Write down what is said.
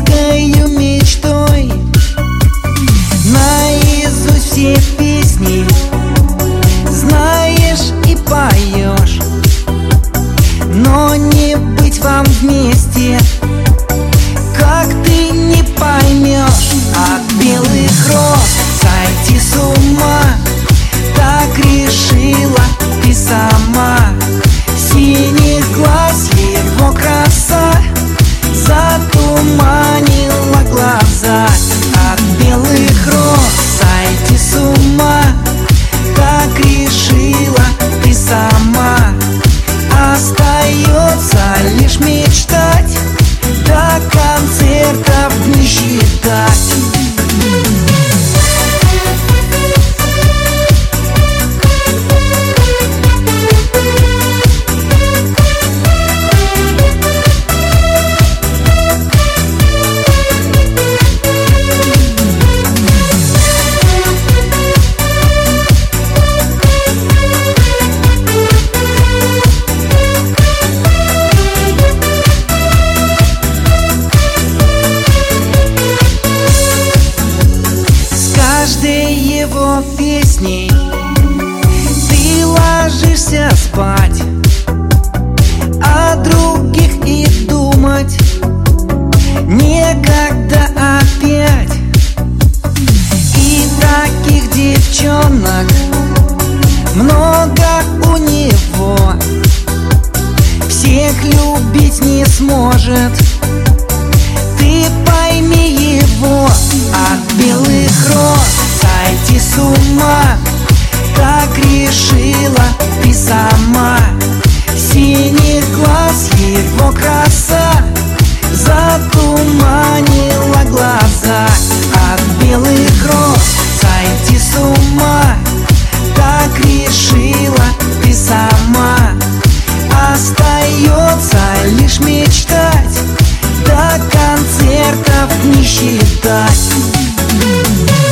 яркою мечтой. Наизусть все песни знаешь и поешь, но не быть вам вместе, как ты не поймешь. От белых роз сойти с ума, так решила ты сама. Синий глаз, его краса затуманила глаза. От белых роз сойти с ума, так решила ты сама. Остается лишь мечтать, до концертов не считать. Его песней ты ложишься спать, о других и думать некогда опять. И таких девчонок много у него, всех любить не сможет, ты пойми его. От белых роз сойти с ума, так решила ты сама. Синий глаз, его краса затуманила глаза. От белых роз сойти с ума, так решила ты сама. Остается лишь мечтать, до концертов не считать.